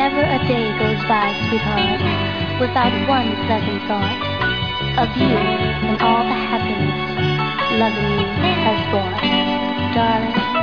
Never a day goes by, sweetheart, without one pleasant thought of you and all the happiness loving you has brought. Darling,